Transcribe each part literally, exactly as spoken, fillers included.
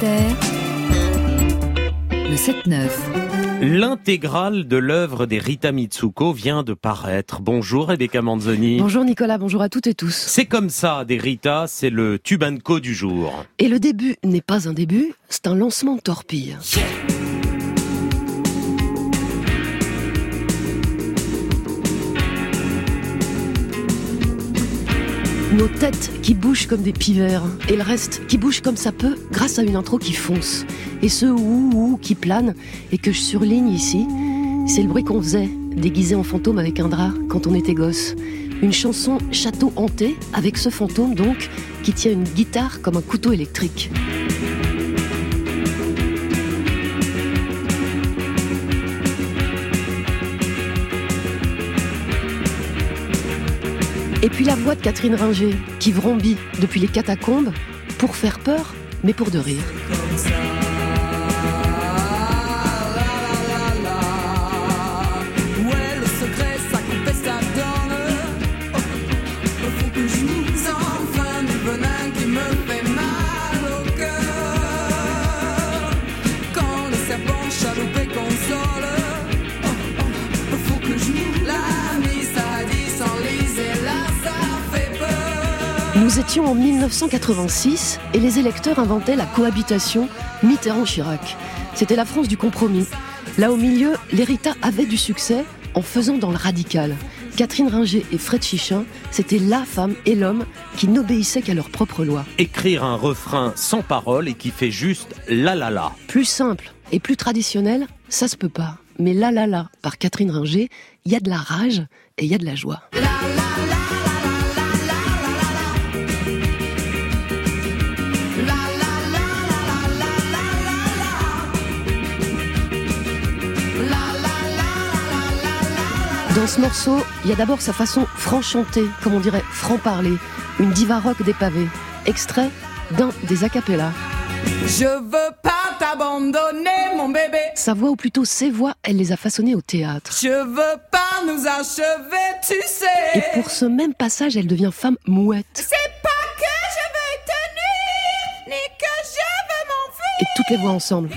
Inter, le sept neuf. L'intégrale de l'œuvre des Rita Mitsuko vient de paraître. Bonjour Rebecca Manzoni. Bonjour Nicolas, bonjour à toutes et tous. C'est comme ça des Rita, c'est le tube and co du jour. Et le début n'est pas un début, c'est un lancement de torpille. Yeah. Nos têtes qui bougent comme des pivers, et le reste qui bouge comme ça peut grâce à une intro qui fonce. Et ce ouh ouh qui plane et que je surligne ici, c'est le bruit qu'on faisait, déguisé en fantôme avec un drap quand on était gosse. Une chanson château hanté avec ce fantôme donc qui tient une guitare comme un couteau électrique. Et puis la voix de Catherine Ringer, qui vrombit depuis les catacombes, pour faire peur, mais pour de rire. Nous étions en dix-neuf cent quatre-vingt-six et les électeurs inventaient la cohabitation Mitterrand-Chirac. C'était la France du compromis. Là au milieu, les Rita avaient du succès en faisant dans le radical. Catherine Ringer et Fred Chichin, c'était la femme et l'homme qui n'obéissaient qu'à leur propre loi. Écrire un refrain sans parole et qui fait juste la la la. Plus simple et plus traditionnel, ça se peut pas. Mais la la la par Catherine Ringer, il y a de la rage et il y a de la joie. La, la, la. Dans ce morceau, il y a d'abord sa façon franc-chantée, comme on dirait franc-parler, une diva rock des pavés, extrait d'un des a cappella. Je veux pas t'abandonner, mon bébé. Sa voix, ou plutôt ses voix, elle les a façonnées au théâtre. Je veux pas nous achever, tu sais. Et pour ce même passage, elle devient femme mouette. C'est pas que je veux te nuire, ni que je veux m'enfuir. Et toutes les voix ensemble.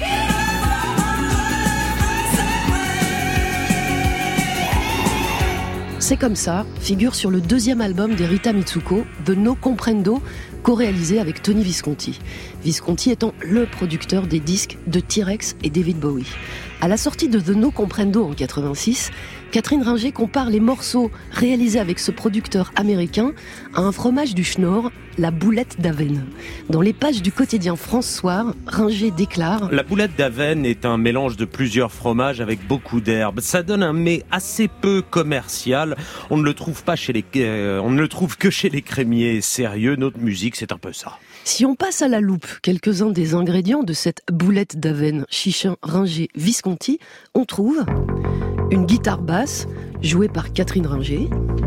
C'est comme ça, figure sur le deuxième album des Rita Mitsuko, The No Comprendo, co-réalisé avec Tony Visconti. Visconti étant le producteur des disques de T-Rex et David Bowie. À la sortie de The No Comprendo en quatre-vingt-six, Catherine Ringer compare les morceaux réalisés avec ce producteur américain à un fromage du Schnorr, la boulette d'Avenne. Dans les pages du quotidien France Soir, Ringer déclare: La boulette d'Avenne est un mélange de plusieurs fromages avec beaucoup d'herbes. Ça donne un mets assez peu commercial. On ne le trouve pas chez les, euh, on ne le trouve que chez les crémiers sérieux. Notre musique, c'est un peu ça. Si on passe à la loupe quelques-uns des ingrédients de cette boulette d'Avenne, Chichin, Ringer, Visconti, on trouve une guitare basse jouée par Catherine Ringer,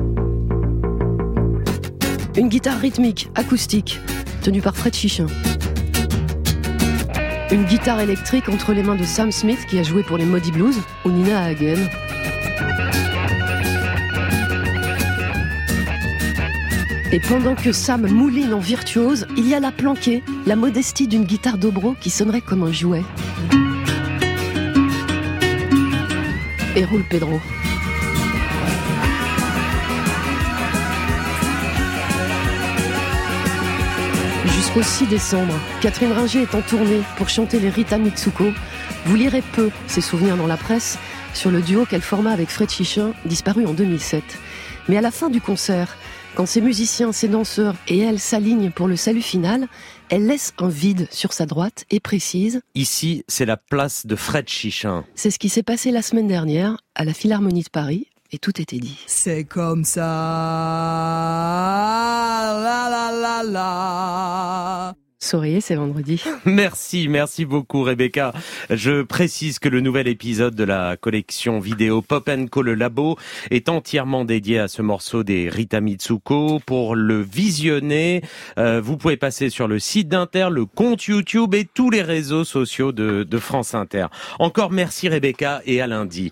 une guitare rythmique acoustique tenue par Fred Chichin, une guitare électrique entre les mains de Sam Smith qui a joué pour les Moody Blues ou Nina Hagen. Et pendant que Sam mouline en virtuose, il y a la planquée, la modestie d'une guitare dobro qui sonnerait comme un jouet. Et roule Pedro. Jusqu'au six décembre, Catherine Ringer est en tournée pour chanter les Rita Mitsuko. Vous lirez peu ses souvenirs dans la presse sur le duo qu'elle forma avec Fred Chichin, disparu en deux mille sept. Mais à la fin du concert, quand ses musiciens, ses danseurs et elle s'alignent pour le salut final, elle laisse un vide sur sa droite et précise: Ici, c'est la place de Fred Chichin. C'est ce qui s'est passé la semaine dernière à la Philharmonie de Paris et tout était dit. C'est comme ça, la la la la. Souriez, c'est vendredi. Merci, merci beaucoup Rebecca. Je précise que le nouvel épisode de la collection vidéo Pop and Co Le Labo est entièrement dédié à ce morceau des Rita Mitsuko. Pour le visionner, euh, vous pouvez passer sur le site d'Inter, le compte YouTube et tous les réseaux sociaux de, de France Inter. Encore merci Rebecca et à lundi.